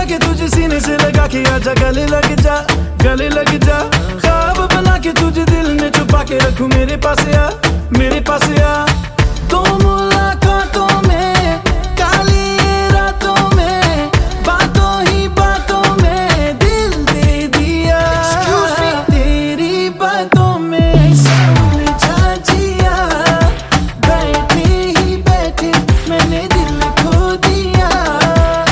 के तुझे सीने से लगा के आजा गले लग जा, गले लग जा। ख्वाब बना के तुझे दिल में छुपा के रखूं मेरे पास आ।